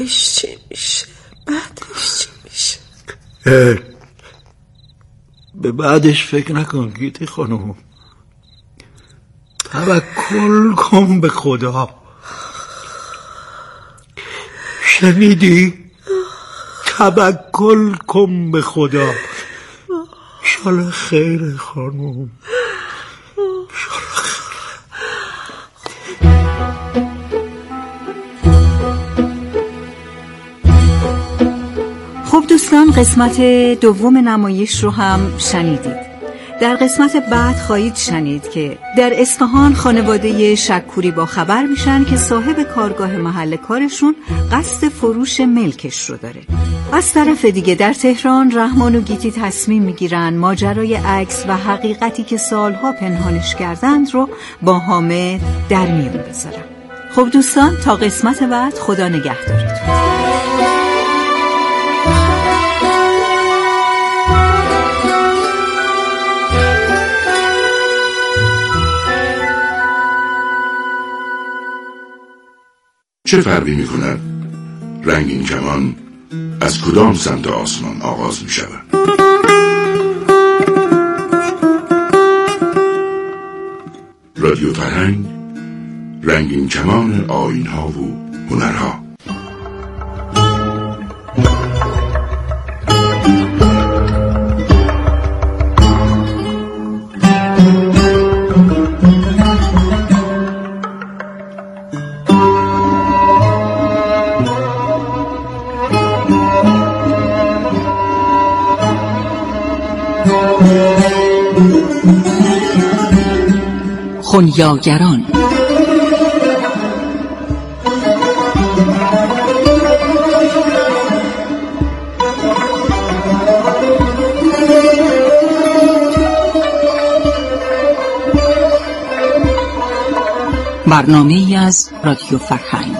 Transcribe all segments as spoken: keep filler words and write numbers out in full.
چی میشه؟ بعدش چی میشه؟ به بعدش فکر نکن گیتی خانم، توکل کن به خدا. شنیدی؟ توکل کن به خدا. انشالله خیره خانم، انشالله خیره. خب دوستان، قسمت دوم نمایش رو هم شنیدید. در قسمت بعد خواهید شنید که در اصفهان خانواده شکوری با خبر میشن که صاحب کارگاه محل کارشون قصد فروش ملکش رو داره. از طرف دیگه در تهران رحمان و گیتی تصمیم میگیرن ماجرای عکس و حقیقتی که سالها پنهانش کردند رو با حامد در میون بذارن. خب دوستان، تا قسمت بعد، خدا نگهدارتون. چه فرقی می کند رنگین کمان از کدام سمت آسمان آغاز می شود؟ رادیو فرهنگ، رنگین کمان آیین‌ها و هنرها. خنیاگران. برنامه‌ای از رادیو فرهنگ.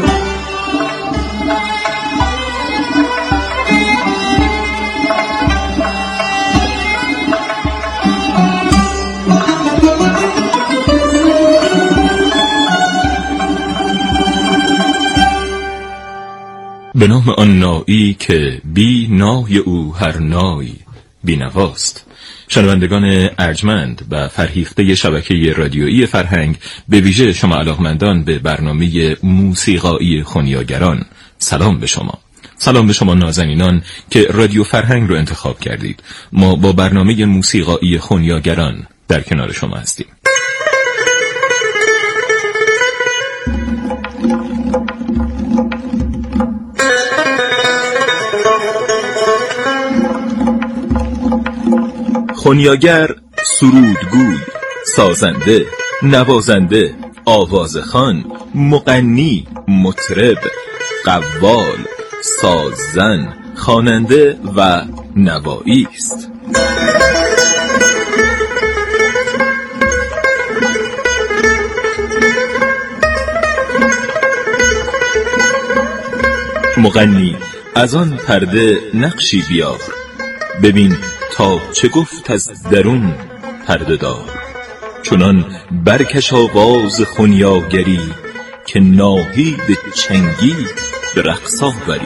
به نام آن نایی که بی نای او هر نای بی نواست. شنوندگان ارجمند و فرهیخته شبکه رادیویی فرهنگ، به ویژه شما علاقمندان به برنامه موسیقایی خنیاگران، سلام به شما. سلام به شما نازنینان که رادیو فرهنگ رو انتخاب کردید. ما با برنامه موسیقایی خنیاگران در کنار شما هستیم. خنیاگر، سرودگوی، سازنده، نوازنده، آوازخوان، مغنی، مطرب، قوال، سازن، خواننده و نوایی است. مغنی، از آن پرده نقشی بیار، ببین تا چه گفت از درون پرده دار. چنان برکش آواز خنیاگری که ناهید چنگی به رقص آوری.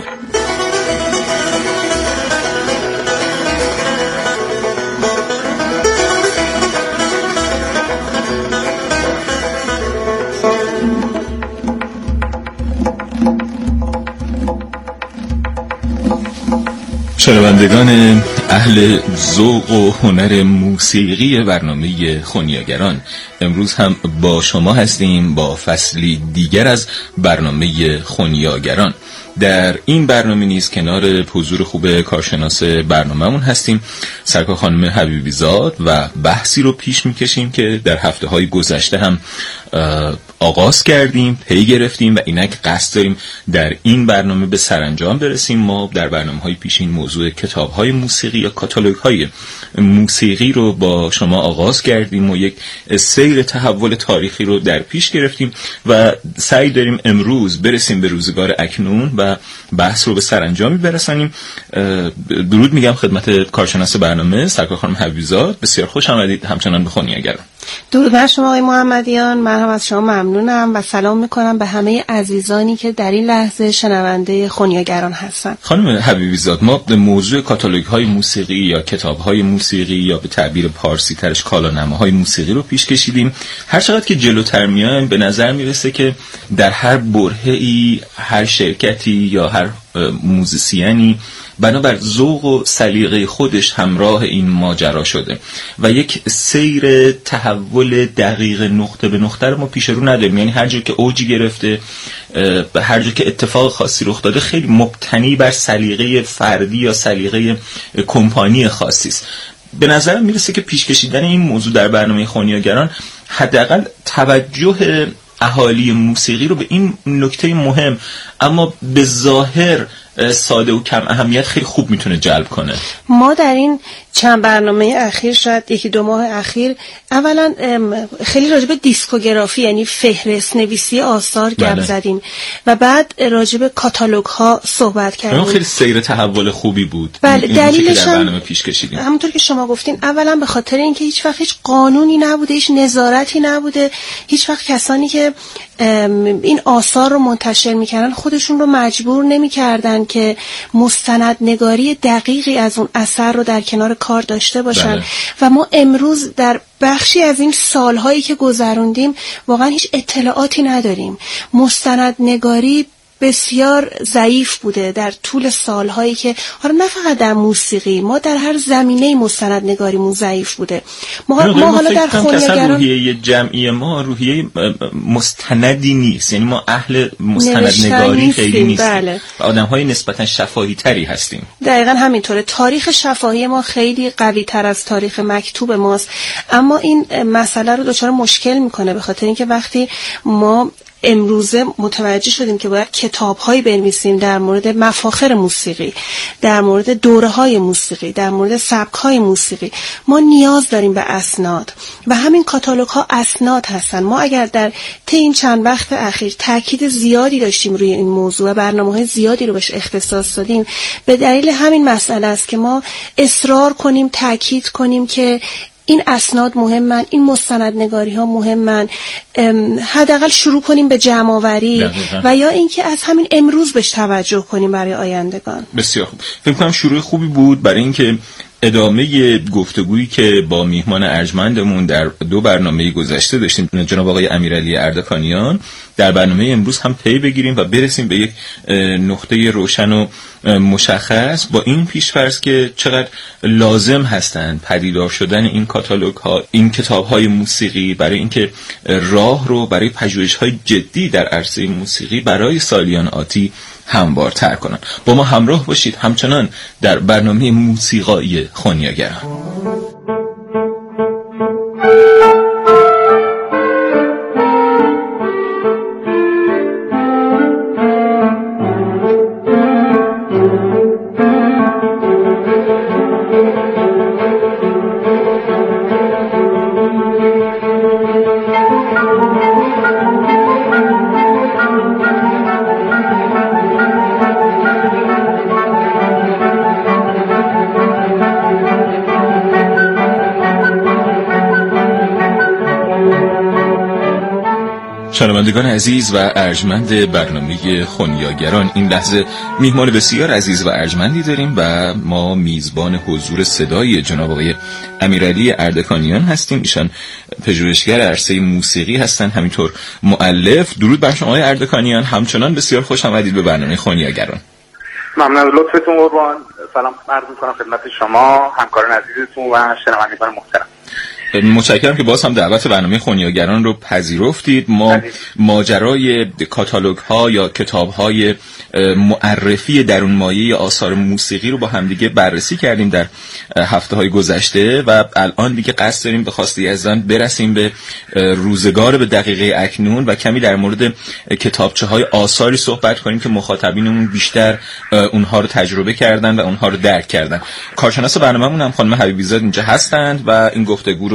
شنوندگان اهل ذوق و هنر موسیقی برنامه خنیاگران، امروز هم با شما هستیم با فصلی دیگر از برنامه خنیاگران. در این برنامه نیز کنار حضور خوب کارشناس برنامه‌مون هستیم، سرکار خانم حبیبی زاد، و بحثی رو پیش میکشیم که در هفته‌های گذشته هم آغاز کردیم، پی گرفتیم و اینک قصد داریم در این برنامه به سرانجام برسیم. ما در برنامه‌های پیشین موضوع کتاب‌های موسیقی یا کاتالوگ‌های موسیقی رو با شما آغاز کردیم و یک سیر تحول تاریخی رو در پیش گرفتیم و سعی داریم امروز برسیم به روزگار اکنون و بحث رو به سرانجامی برسانیم. درود میگم خدمت کارشناس برنامه سرکار خانم حبیبی زاد، بسیار خوش آمدید همچنان به خنیاگران. درود بر شما آقای محمدیان، من هم از شما ممنونم و سلام میکنم به همه عزیزانی که در این لحظه شنونده خونیاگران هستن. خانم حبیبی زاد، ما به موضوع کاتالوگ های موسیقی یا کتاب های موسیقی یا به تعبیر پارسی ترش کالانامه‌های موسیقی رو پیش کشیدیم. هر چقدر که جلوتر میایم به نظر میرسه که در هر برهه‌ای، هر شرکتی یا هر موزیسیانی بنابر ذوق و سلیقه خودش همراه این ماجرا شده و یک سیر تحول دقیق نقطه به نقطه رو ما پیش رو نداریم. یعنی هر جا که اوجی گرفته، به هر جا که اتفاق خاصی رخ داده، خیلی مبتنی بر سلیقه فردی یا سلیقه کمپانی خاصی است. به نظر میرسه که پیش کشیدن این موضوع در برنامه خونیاگران حداقل توجه اهالی موسیقی رو به این نکته مهم اما به ظاهر ساده و کم اهمیت خیلی خوب میتونه جلب کنه. ما در این چند برنامه اخیر، شاید یکی دو ماه اخیر، اولا خیلی راجع به دیسکوگرافی یعنی فهرست نویسی آثار گپ زدیم و بعد راجع به کاتالوگ ها صحبت کردیم. خیلی سیر تحول خوبی بود. بله، دلیلش در برنامه پیش کشیدیم. همونطور که شما گفتین، اولا به خاطر اینکه هیچ وقت هیچ قانونی نبوده، هیچ نظارتی نبوده، هیچ وقت کسانی که این آثار رو منتشر میکردن خودشون رو مجبور نمیکردن که مستندنگاری دقیقی از اون اثر رو در کنار کار داشته باشن. بله. و ما امروز در بخشی از این سالهایی که گذروندیم واقعا هیچ اطلاعاتی نداریم. مستندنگاری بسیار ضعیف بوده در طول سالهایی که، حالا نه فقط در موسیقی، ما در هر زمینه مستندنگاریمون ضعیف بوده. ما, ما حالا در خونیاگران روحیه جمعی ما روحیه مستندی نیست، یعنی ما اهل مستندنگاری خیلی نیستیم. بله. و آدم‌های نسبتا شفاهی تری هستیم. دقیقاً همینطوره. تاریخ شفاهی ما خیلی قوی تر از تاریخ مکتوب ماست، اما این مسئله رو دچار مشکل میکنه، به خاطر اینکه وقتی ما امروزه متوجه شدیم که باید کتاب‌هایی بنویسیم در مورد مفاخر موسیقی، در مورد دوره‌های موسیقی، در مورد سبک‌های موسیقی، ما نیاز داریم به اسناد و همین کاتالوگ‌ها اسناد هستن. ما اگر در طی این چند وقت اخیر تاکید زیادی داشتیم روی این موضوع و برنامه‌های زیادی رو بهش اختصاص دادیم، به دلیل همین مسئله است که ما اصرار کنیم، تاکید کنیم که این اسناد مهمن، این مستندنگاری ها مهمن، حداقل شروع کنیم به جمع‌آوری و یا اینکه از همین امروز بهش توجه کنیم برای آیندگان. بسیار خوب. فکر کنم شروع خوبی بود برای اینکه ادامه گفتگویی که با میهمان ارجمندمون در دو برنامه گذشته داشتیم، جناب آقای امیرعلی اردکانیان، در برنامه امروز هم پی بگیریم و برسیم به یک نقطه روشن و مشخص با این پیش‌فرض که چقدر لازم هستند پدیدار شدن این کاتالوگ ها، این کتاب های موسیقی، برای اینکه راه رو برای پژوهش های جدی در عرصه موسیقی برای سالیان آتی هموارتر کنن. با ما همراه باشید همچنان در برنامه موسیقایی خونیاگران. شنوندگان عزیز و ارجمند برنامه خونیاگران، این لحظه میهمان بسیار عزیز و ارجمندی داریم و ما میزبان حضور صدای جناب آقای امیرعلی اردکانیان هستیم. ایشان پژوهشگر عرصه موسیقی هستند، همینطور مؤلف. درود بر شما آقای اردکانیان، همچنان بسیار خوش آمدید به برنامه خونیاگران. ممنون از لطفتون قربان. سلام عرض می‌کنم خدمت شما، همکاران عزیزتون و شنوندگان محترم. متشکرم که باز هم دعوت برنامه خونیاگران رو پذیرفتید. ما ماجرای کاتالوگ ها یا کتاب های معرفی درون مایه آثار موسیقی رو با همدیگه بررسی کردیم در هفته های گذشته و الان دیگه قصد داریم به خواسته عزیزان برسیم به روزگار به دقیقه اکنون و کمی در مورد کتابچه های آثاری صحبت کنیم که مخاطبینمون بیشتر اونها رو تجربه کردن و اونها رو درک کردن. کارشناس برنامه‌مون هم خانم حبیبی زاد اینجا هستند و این گفتگو رو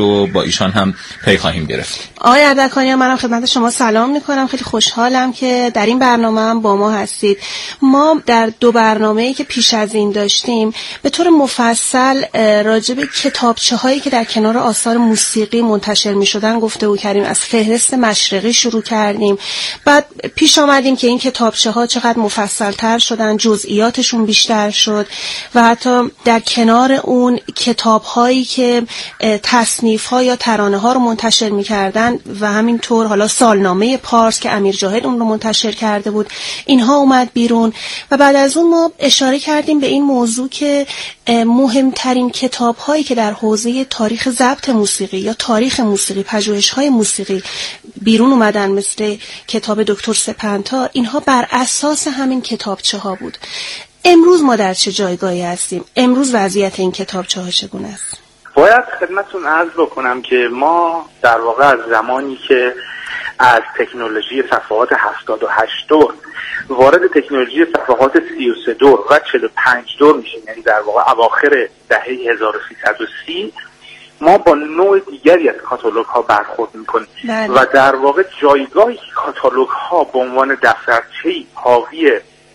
رو با ایشان هم پی خواهیم گرفت. آقای اردکانی، منم خدمت شما سلام میکنم. خیلی خوشحالم که در این برنامه هم با ما هستید. ما در دو برنامه‌ای که پیش از این داشتیم به طور مفصل راجع به کتابچه‌هایی که در کنار آثار موسیقی منتشر می‌شدن گفتگو کردیم. از فهرست مشرقی شروع کردیم، بعد پیش آمدیم که این کتابچه‌ها چقدر مفصل‌تر شدن، جزئیاتشون بیشتر شد و حتی در کنار اون کتاب‌هایی که تصنیف‌ها یا ترانه‌ها رو منتشر می‌کردن و همینطور حالا سالنامه پارس که امیر جاهد اون رو منتشر کرده بود، اینها اومد بیرون. و بعد از اون ما اشاره کردیم به این موضوع که مهمترین کتاب‌هایی که در حوزه تاریخ ضبط موسیقی یا تاریخ موسیقی، پژوهش‌های موسیقی بیرون اومدن مثل کتاب دکتر سپنتا، اینها بر اساس همین کتابچه‌ها بود. امروز ما در چه جایگاهی هستیم؟ امروز وضعیت این کتابچه‌ها چگونه است؟ باید خدمتتون عرض بکنم که ما در واقع از زمانی که از تکنولوژی صفحات هفتاد و هشت دور وارد تکنولوژی صفحات سی و سه دور و چهل و پنج دور میشیم، یعنی در واقع اواخر دهه هزار و سیصد و سی، ما با نوع دیگری از کاتالوگ ها برخورد میکنیم و در واقع جایگاهی که کاتالوگ ها به عنوان دفترچه‌ای حاوی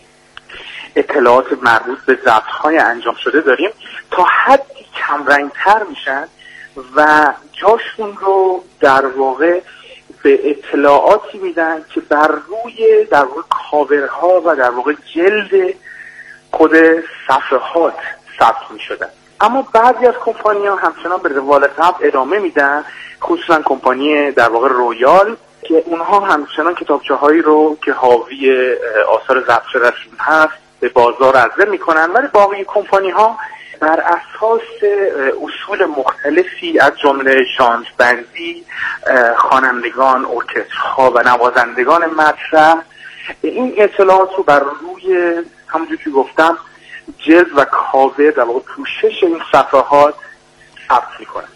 اطلاعات مربوط به ضبط های انجام شده داریم تا حدی کمرنگتر میشن و جاشون رو در واقع به اطلاعاتی میدن که بر روی در واقع کاورها و در واقع جلد خود صفحات ثبت میشدن. اما بعضی از کمپانی ها همچنان به روال قبل ادامه میدن، خصوصا کمپانی در واقع رویال که اونها همچنان کتابچه هایی رو که حاوی آثار ضبط شدهشون هست به بازار عرضه میکنن، ولی باقی کمپانی ها بر اساس اصول مختلفی از جمله ژانر بندی، خوانندگان، ارکسترها و نوازندگان مطرح این اطلاعات رو بر روی همونجور که گفتم جلد و کاور در واقع پوشش این صفحات ثبت میکنن.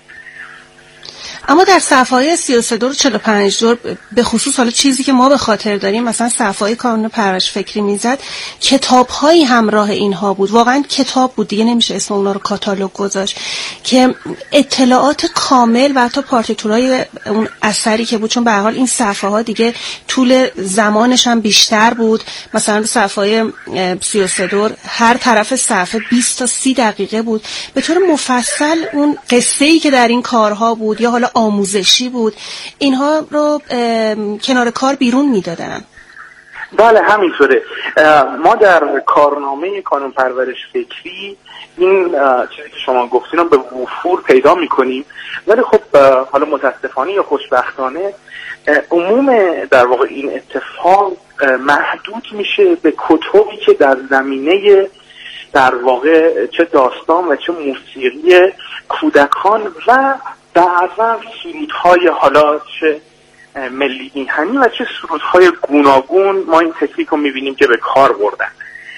اما در صفحه‌های سی و سه دور و چهل و پنج دور به خصوص حالا چیزی که ما به خاطر داریم، مثلا صفحه‌های کانون پرورش فکری میزد، کتاب‌هایی همراه اینها بود. واقعا کتاب بود، دیگه نمیشه اسم اونا رو کاتالوگ گذاشت، که اطلاعات کامل و حتی پارتیتورای اون اثری که بود، چون به هر حال این صفحه‌ها دیگه طول زمانش هم بیشتر بود. مثلا صفحه‌های سی و سه دور هر طرف صفحه بیست تا سی دقیقه بود. به طور مفصل اون قصه‌ای که در این کارها بود یا حالا آموزشی بود، اینها رو کنار کار بیرون میدادن. بله همینطوره. ما در کارنامه کانون پرورش فکری این چیزی که شما گفتین رو به وفور پیدا میکنیم، ولی خب حالا متاسفانه یا خوشبختانه عموم در واقع این اتفاق محدود میشه به کتبی که در زمینه در واقع چه داستان و چه موسیقی کودکان و بعضا سرودهای حالا چه ملی میهنی و چه سرودهای گوناگون ما این تکنیک رو میبینیم که به کار بردن.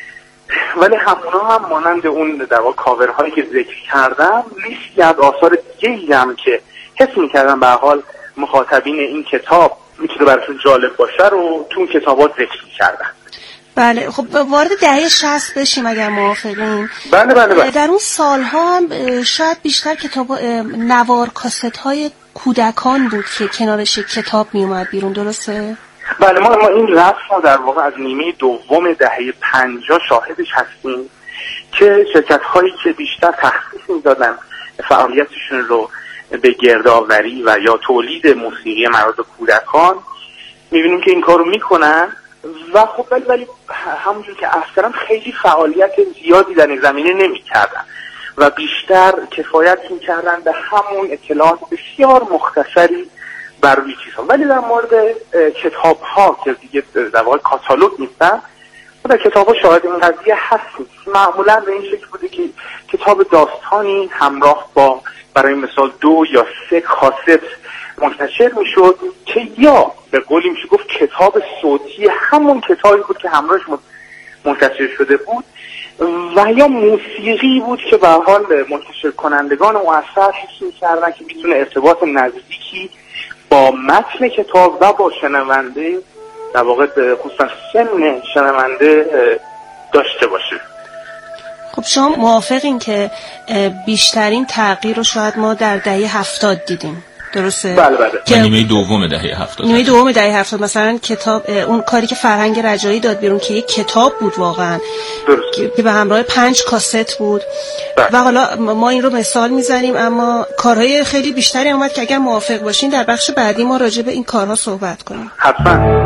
ولی همونا هم مانند اون در واقع کاورهایی که ذکر کردم، لیستی از آثار دیگه‌ای هم که حس میکردم به حال مخاطبین این کتاب میتونه براشون جالب باشه رو تو اون کتابات ذکر میکردن. بله خب وارد دهه شصت بشیم اگر موافقین. بله بله بله. در اون سالها هم شاید بیشتر کتاب نوار کاست های کودکان بود که کنارش کتاب می اومد بیرون، درسته؟ بله ما ما این رسم رو در واقع از نیمه دوم دهه پنجاه شاهدش هستیم که شرکت هایی که بیشتر تخصیص میدادن فعالیتشون رو به گردآوری و یا تولید موسیقی مربوط به کودکان میبینیم که این کارو میکنن و خب ولی ولی همونجور که اصلا خیلی فعالیت زیادی در این زمینه نمی‌کردن و بیشتر کفایت می‌کردن به همون اطلاعات بسیار مختصری بر روی چیزها. ولی در مورد کتاب‌ها که دیگه در واقع کاتالوگ نیستن، در کتاب‌ها شاهد این قضیه هستیم. معمولاً به این شکل بوده که کتاب داستانی همراه با برای مثال دو یا سه کاست منتشر میشد که یا به قولی میشه گفت کتاب صوتی همون کتابی بود که همراهش منتشر شده بود و یا موسیقی بود که به حال منتشر کنندگان مؤثر حس می‌کردن که میتونه ارتباط نزدیکی با متن کتاب و با شنونده در واقع خصوصا سن شنونده داشته باشه. خب شما موافقین که بیشترین تغییر رو شاید ما در دهه هفتاد دیدیم، درسته؟ بله بله. که نیمه دوم دهه هفتاد. نیمه دوم دهه هفتاد مثلا کتاب، اون کاری که فرهنگ رجایی داد بیرون که یک کتاب بود واقعا، درست، که به همراه پنج کاست بود. بله. و حالا ما این رو مثال میزنیم، اما کارهای خیلی بیشتری اومد که اگر موافق باشین در بخش بعدی ما راجع به این کارها صحبت کنیم. حتما.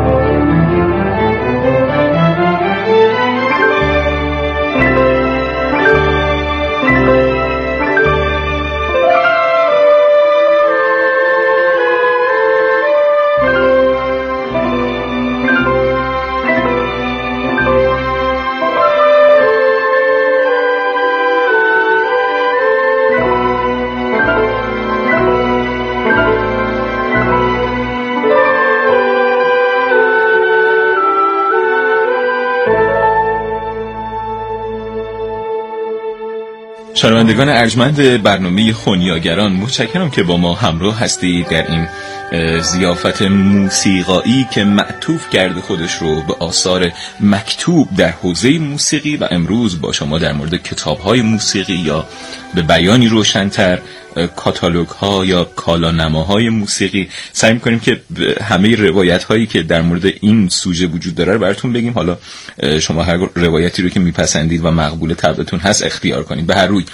شنوندگان ارجمند برنامه خونیاگران، متشکرم که با ما همراه هستید در این ضیافت موسیقایی که معطوف کرده خودش رو به آثار مکتوب در حوزه موسیقی و امروز با شما در مورد کتاب‌های موسیقی یا به بیانی روشن‌تر کاتالوگ ها یا کالانماهای موسیقی سعی می‌کنیم که همه روایت هایی که در مورد این سوژه وجود داره رو براتون بگیم. حالا شما هر روایتی رو که میپسندید و مقبول طبعتون هست اختیار کنید. به هر روی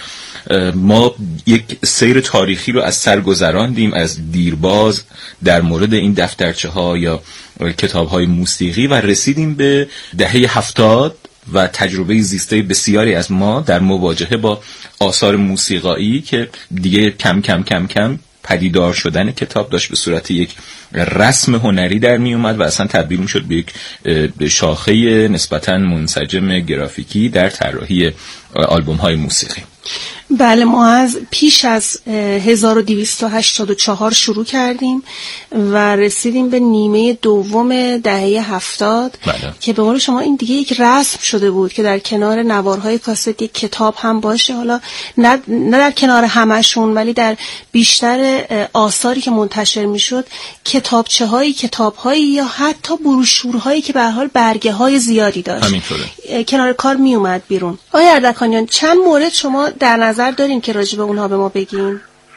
ما یک سیر تاریخی رو از سر گذراندیم از دیرباز در مورد این دفترچه ها یا کتاب های موسیقی و رسیدیم به دهه هفتاد و تجربه زیسته بسیاری از ما در مواجهه با آثار موسیقایی که دیگه کم کم کم کم پدیدار شدن کتاب داشت به صورت یک رسم هنری در می اومد و اصلا تبدیل می شد به یک شاخه نسبتاً منسجم گرافیکی در طراحی آلبوم های موسیقی. بله، ما از پیش از هزار و دویست و هشتاد و چهار شروع کردیم و رسیدیم به نیمه دوم دهه هفتاد. بله. که به قول شما این دیگه یک رسم شده بود که در کنار نوارهای کاست یک کتاب هم باشه، حالا نه, نه در کنار همشون ولی در بیشتر آثاری که منتشر میشد کتابچه هایی کتاب هایی یا حتی بروشورهایی که به هر حال برگه های زیادی داشت همینطوره کنار کار می اومد بیرون. آیا اردکانیان چند مورد شما در نظر دارین که راجع به اونها به ما بگین؟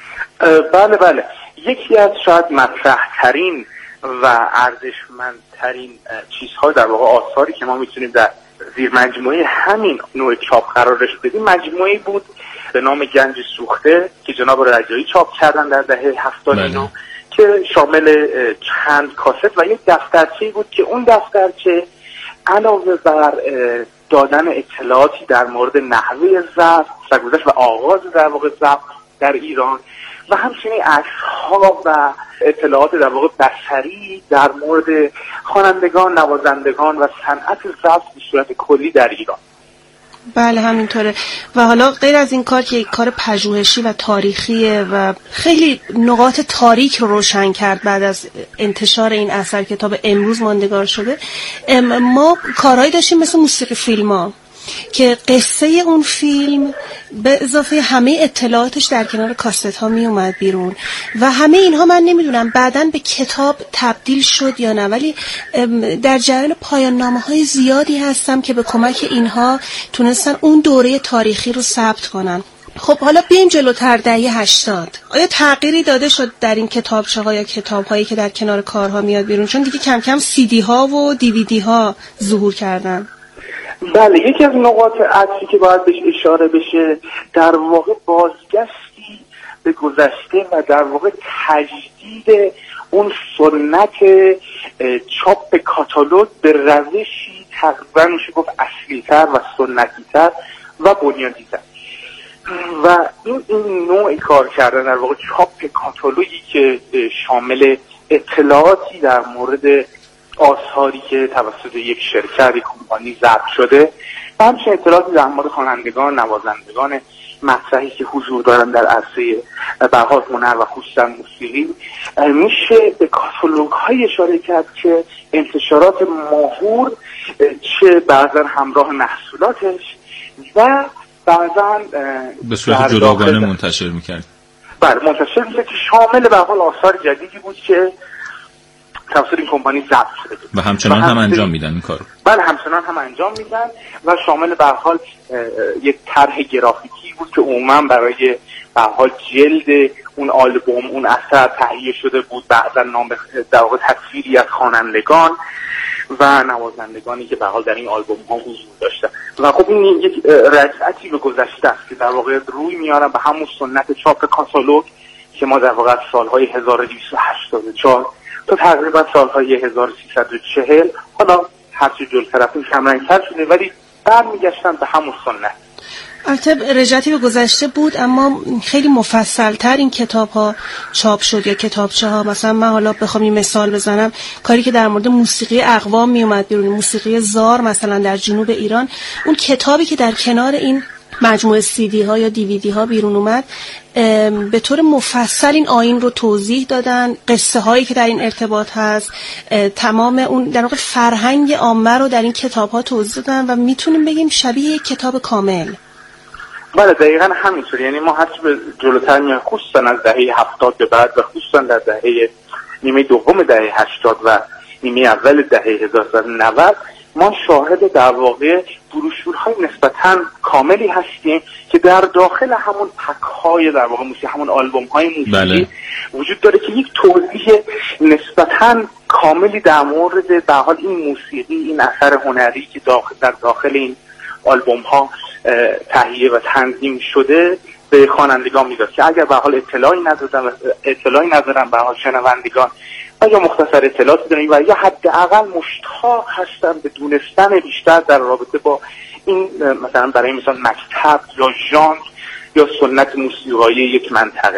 بله بله، یکی از شاید مطرح ترین و ارزشمندترین چیزها در واقع آثاری که ما میتونیم در زیر مجموعه همین نوع چاپ قرارش بدیم مجموعه‌ای بود به نام گنج سوخته که جناب رجایی چاپ کردن در دهه هفتاد اینو، که شامل چند کاست و یک دفترچه‌ای بود که اون دفترچه علاوه بر دادن اطلاعاتی در مورد نحوه ضبط، سرگذشت و آغاز در واقع ضبط در ایران و همچنین عکس‌ها و اطلاعات در واقع بصری در مورد خوانندگان، نوازندگان و صنعت ضبط به صورت کلی در ایران. بله همینطوره. و حالا غیر از این کار که یک کار پژوهشی و تاریخیه و خیلی نقاط تاریک رو روشن کرد بعد از انتشار این اثر کتاب امروز ماندگار شده، ما کارهایی داشتیم مثل موسیقی فیلم ها که قصه اون فیلم به اضافه همه اطلاعاتش در کنار کاست ها می اومد بیرون و همه اینها من نمیدونم بعداً به کتاب تبدیل شد یا نه، ولی در جریان پایان نامه های زیادی هستم که به کمک اینها تونستن اون دوره تاریخی رو ثبت کنن. خب حالا بیایم جلوتر دهه هشتاد. آیا تغییری داده شد در این کتابچه ها یا کتاب هایی که در کنار کارها میاد بیرون؟ چون دیگه کم کم سی دی ها و دی وی دی ها ظهور کردن. بله، یکی از نقاط عطفی که باید بهش اشاره بشه در واقع بازگشتی به گذشته و در واقع تجدید اون سنت چاپ کاتالوگ به روشی تقریبا میشه گفت اصلی‌تر و سنتی‌تر و بنیادی‌تر و این این نوع کار کردن در واقع چاپ کاتالوگی که شامل اطلاعاتی در مورد آثاری که توسط یک شرکت کمپانی ضبط شده و همچنین اطلاعاتی در مورد خوانندگان، نوازندگان مطرحی که حضور دارن در عرصه بهار هنر و خصوصا موسیقی، میشه به کاتالوگ های اشاره کرد که انتشارات ماهور چه بعضا همراه محصولاتش و بعضا به صورت جداگانه منتشر میکرد. بله منتشر میشه که شامل به حال آثار جدیدی بود که توسط این کمپانی ضبط شده و همچنان هم انجام میدن این کارو. بله همچنان هم انجام میدن و شامل به هر حال یک طرح گرافیکی بود که عموما برای به هر حال جلد اون آلبوم اون اثر تهیه شده بود، بعضا نام در واقع تصویری از خوانندگان و نوازندگانی که به حال در این آلبوم ها حضور داشتن و خب این یک رجعتی به گذشته است که در واقع روی میارن به همون سنت چاپ کاتالوگ که ما در واقع از سالهای هزار و دویست و هشتاد و چهار تا تقریبا سالهای هزار و سیصد و چهل، حالا هرچی جلوتر رفتیم کمرنگ‌تر شده ولی برمیگشتن به همون سنت. البته رجعتی به گذشته بود اما خیلی مفصل‌تر این کتاب‌ها چاپ شد یا کتابچه‌ها. مثلا من حالا بخوام این مثال بزنم، کاری که در مورد موسیقی اقوام می اومد بیرون، موسیقی زار مثلا در جنوب ایران، اون کتابی که در کنار این مجموعه سی دی ها یا دی وی دی ها بیرون اومد به طور مفصل این آیین رو توضیح دادن، قصه هایی که در این ارتباط هست، تمام اون در واقع فرهنگ عامه رو در این کتاب ها توضیح دادن و میتونیم بگیم شبیه یک کتاب کامل. بله دقیقا همینطور. یعنی ما هرچی به جلوتر میایم خصوصا از دهه هفتاد به بعد و خصوصا در دهه نیمه دوم دهه هشتاد و نیمه اول دهه هزار و سیصد و نود ما شاهد در واقع بروشورهای نسبتاً کاملی هستیم که در داخل همون پک‌های در واقع موسیقی، همون آلبوم‌های موسیقی بله. وجود داره که یک توضیح نسبتاً کاملی در مورد به حال این موسیقی، این اثر هنری که داخل در داخل این آلبوم‌ها تهیه و تنظیم شده به خوانندگان میداد که اگر به حال اطلاعی ندادن اطلاعی ندارن به حال شنوندگان و یا مختصر اطلاعاتی دارن و یا حداقل مشتاق هستن به دونستن بیشتر در رابطه با این مثلا برای مثال مکتب یا ژانر یا سنت موسیقایی یک منطقه.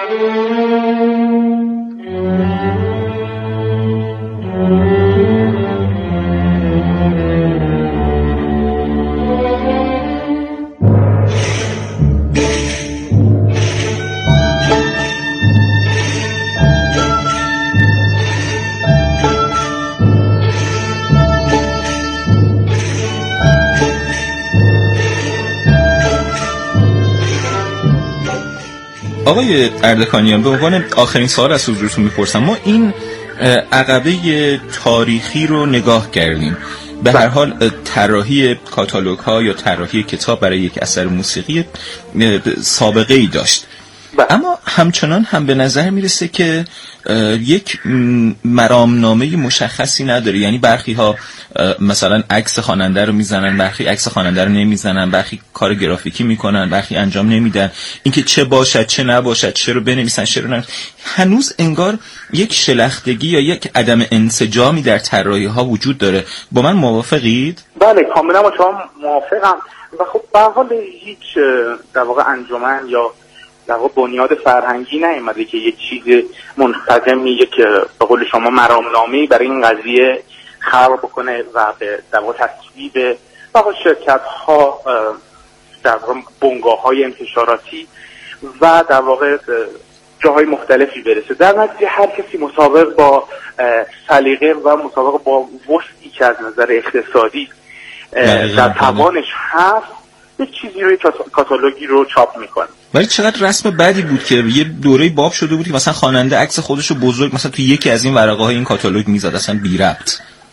آقای اردکانیان، به عنوان آخرین سوال از حضورتون میپرسم، ما این عقبه تاریخی رو نگاه کردیم، به هر حال طراحی کاتالوگ ها یا طراحی کتاب برای یک اثر موسیقی سابقه ای داشت، اما همچنان هم به نظر میرسه که یک مرامنامه مشخصی نداره. یعنی برخی ها مثلا عکس خواننده رو میزنن، برخی عکس خواننده رو نمیزنن، برخی کار گرافیکی میکنن، برخی انجام نمیدن. اینکه چه باشد چه نباشد، چه رو بنویسن چه رو ننویسن، هنوز انگار یک شلختگی یا یک عدم انسجامی در طراحی ها وجود داره. با من موافقید؟ بله کاملا با شما موافقم و خب به هر حال هیچ در واقع انجمن یا در واقع بنیاد فرهنگی نیامده که یک چیز منسجمی، یک به قول شما مرامنامه‌ای برای این قضیه خلق بکنه و به در واقع تصویب واقع شرکت‌ها، در واقع بنگاه‌های انتشاراتی و در واقع جاهای مختلفی برسه. در نتیجه هر کسی مطابق با سلیقه و مطابق با وسعی که از نظر اقتصادی در توانش هست یک چیزی روی کاتالوگی رو چاپ میکنه. ولی چقدر رسم بدی بود که یه دوره باب شده بود که مثلا خواننده عکس خودشو بزرگ مثلا تو یکی از این ورقه های این کاتالوگ میزد، اصلا بی ربط.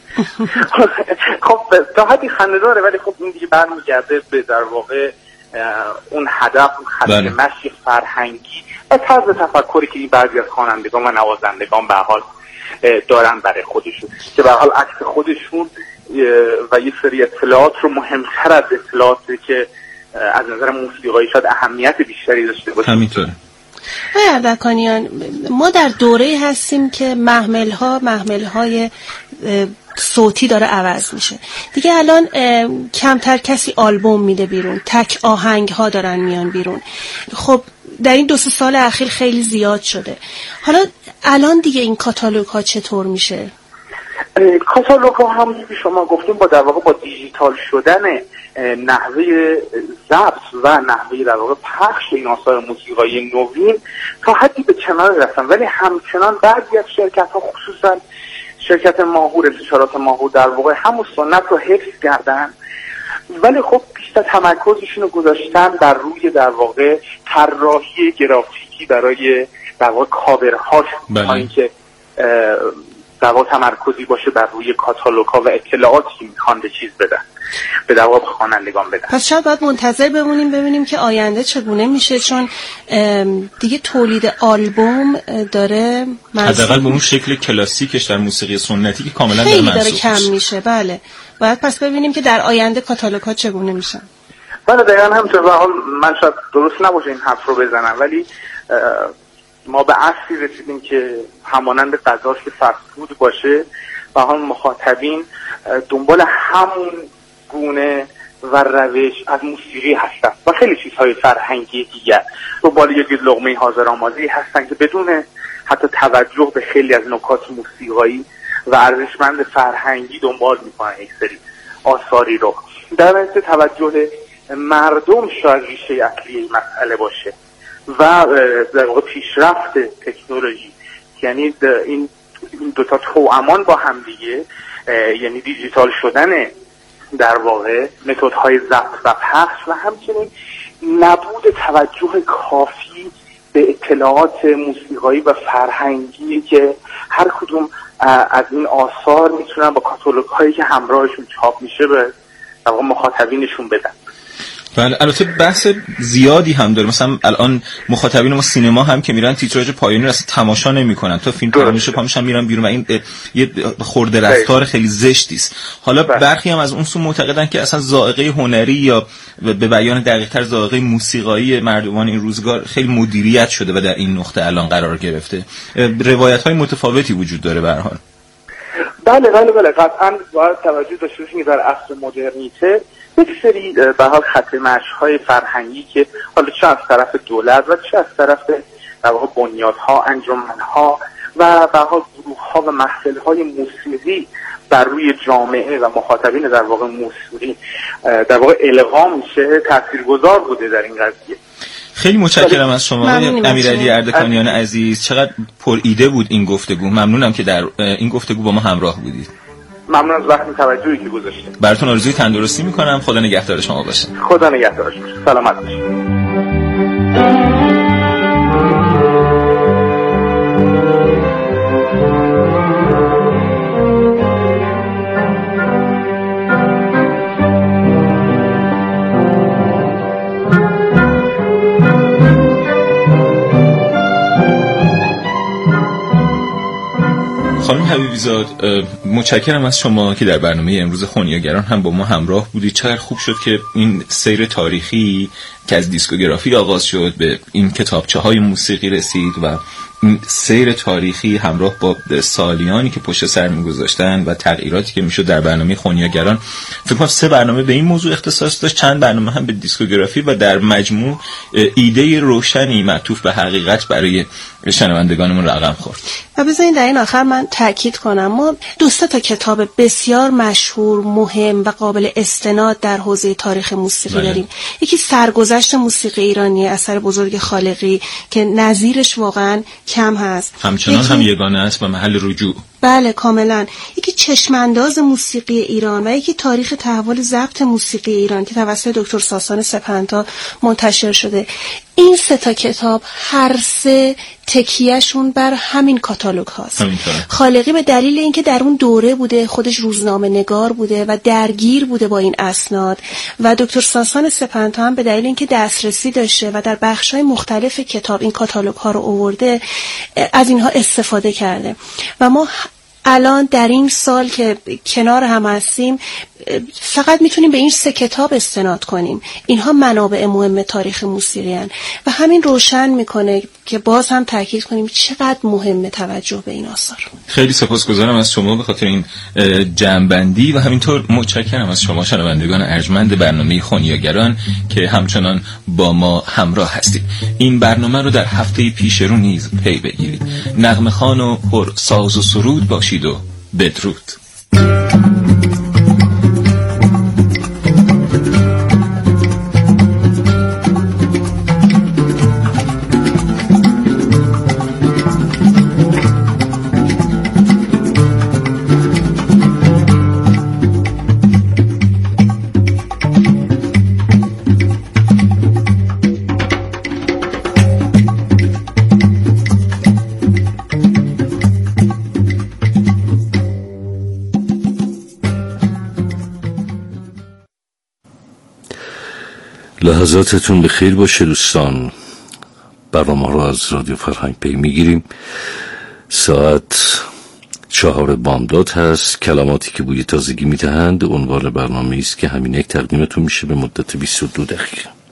خب تا حدی خنده‌داره ولی خب این دیگه برمیگرده به در واقع اون هدف، اون خط مشی فرهنگی و طرز تفکری که این بعضی از خوانندگان و نوازندگان به حال دارن برای خودشون که به حال عکس خودشون و یه سری اطلاعات رو مهمتر از اطلاعاتی که از نظر موسیقایی شاید اهمیت بیشتری داشته باشه. همینطوره. آقای اردکانیان، ما در دوره هستیم که محمل‌ها محمل‌های صوتی داره عوض میشه دیگه. الان کمتر کسی آلبوم میده بیرون، تک آهنگ ها دارن میان بیرون. خب در این دو سه سال اخیر خیلی زیاد شده. حالا الان دیگه این کاتالوگ ها چطور میشه؟ کاتالوگ ها همونی که شما گفتیم با در واقع با دیجیتال شدن نحوه ضبط و نحوه در واقع پخش این آثار موسیقایی نوین تا حدی به کنار رسن، ولی همچنان بعضی از شرکت ها خصوصا شرکت ماهور، انتشارات ماهور در واقع همون سنت رو حفظ کردن، ولی خب بیشتر تمرکزشون رو گذاشتن بر روی در واقع طراحی گرافیکی برای در واقع کاورهاش، تا اینکه در واقع تمرکزی باشه بر روی کاتالوگ‌ها و اطلاعاتی که میخوان به چیز بدن، به در واقع خوانندگان بدن. پس شاید باید منتظر بمونیم ببینیم که آینده چگونه میشه، چون دیگه تولید آلبوم داره حداقل به اون شکل کلاسیکش در موسیقی سنتی که کاملا داره منسوخ میشه، کم میشه. بله باید پس ببینیم که در آینده کاتالوگ‌ها چگونه میشن. بله دقیقاً همینطور. به حال من شاید درست نباشه این حرف رو بزنم، ولی ما به اصلی رسیدیم که همانند غذاش که فست فود باشه و هم مخاطبین دنبال همون گونه و روش از موسیقی هستن و خیلی چیزهای فرهنگی دیگر دنبال یک لقمه حاضرآماده هستن که بدون حتی توجه به خیلی از نکات موسیقایی و ارزشمند فرهنگی دنبال میکنن یک سری آثاری رو. در نتیجه توجه مردم شاید ریشه اصلی این مسئله باشه و در واقع پیشرفت تکنولوژی، یعنی این دوتا توامان با هم دیگه، یعنی دیجیتال شدن در واقع متدهای ضبط و پخش و همچنین نبود توجه کافی به اطلاعات موسیقایی و فرهنگی که هر کدوم از این آثار میتونن با کاتالوگ هایی که همراهشون چاپ میشه به در واقع مخاطبینشون بدن. بله البته بحث زیادی هم داره. مثلا الان مخاطبین ما سینما هم که میرن تیتراژ پایانی رو اصلا تماشا نمیکنن تا فیلم تموم شه پا میشن میرن بیرون و این یه خورده رفتار خیلی زشتی است. حالا برخی هم از اون سو معتقدن که اصلا ذائقه هنری یا به بیان دقیق‌تر ذائقه موسیقایی مردمان این روزگار خیلی مدیریت شده و در این نقطه الان قرار گرفته. روایت‌های متفاوتی وجود داره به هر حال. بله بله بله قطعاً باید توجه داشته باشیم در عصر مدرنیته یک سری به حال خط مشی‌های فرهنگی که حالا چه از طرف دولت و چه از طرف در واقع بنیادها، انجمن‌ها و به حال گروه‌ها و محفل‌های موسیقی بر روی جامعه و مخاطبین در واقع موسیقی در واقع القا میشه تاثیرگذار بوده در این قضیه. خیلی متشکرم از شما امیرعلی اردکانیان عزیز، چقدر پر ایده بود این گفتگو. ممنونم که در این گفتگو با ما همراه بودید. ممنون از وقت توجهی که گذاشتید. براتون آرزوی تندرستی میکنم. خدا نگهدار شما باشه. خدا نگهدارش باشه. سلامت باشید. خانم حبیبی‌زاد متشکرم از شما که در برنامه امروز خونیاگران هم با ما همراه بودید. چقدر خوب شد که این سیر تاریخی که از دیسکوگرافی آغاز شد به این کتابچه‌های موسیقی رسید و این سیر تاریخی همراه با سالیانی که پشت سر می‌گذاشتن و تغییراتی که میشد در برنامه خونیاگران. فکر کنم سه برنامه به این موضوع اختصاص داشت، چند برنامه هم به دیسکوگرافی و در مجموع ایده روشنی معطوف به حقیقت برای شنوندگانمون رقم خورد. و بذارین در این آخر من تاکید کنم ما دو سه تا کتاب بسیار مشهور، مهم و قابل استناد در حوزه تاریخ موسیقی بله. داریم. یکی سرگذشت موسیقی ایرانی اثر بزرگ خالقی که نظیرش واقعا کم هست، همچنان یکی... هم یگانه است و محل رجوع. بله کاملا. یکی چشمانداز موسیقی ایران و یکی تاریخ تحول ضبط موسیقی ایران که توسط دکتر ساسان سپهنتا منتشر شده. این سه تا کتاب هر سه تکیهشون بر همین کاتالوگ هاست. خالقی به دلیل اینکه در اون دوره بوده، خودش روزنامه نگار بوده و درگیر بوده با این اسناد، و دکتر ساسان سپهنتا هم به دلیل اینکه دسترسی داشته و در بخش‌های مختلف کتاب این کاتالوگ ها رو آورده، از اینها استفاده کرده. و ما الان در این سال که کنار هم هستیم فقط میتونیم به این سه کتاب استناد کنیم. اینها منابع مهم تاریخ موسیقی هستند و همین روشن میکنه که باز هم تاکید کنیم چقدر مهمه توجه به این آثار. خیلی سپاسگزارم از شما به خاطر این جمع‌بندی و همینطور متشکرم از شما شنوندگان ارجمند برنامه خونیاگران که همچنان با ما همراه هستید. این برنامه رو در هفته پیش رو نیز پی بگیرید. نغمه خوان و پر ساز و سرود باشید و بدرود. لحظاتتون به خیر باشه دوستان. برنامه رو از رادیو فرهنگ پی میگیریم. ساعت چهار بامداد هست. کلماتی که بوی تازگی میدهند عنوان برنامه است که همین یک تقدیمتون میشه به مدت بیست و دو دقیقه.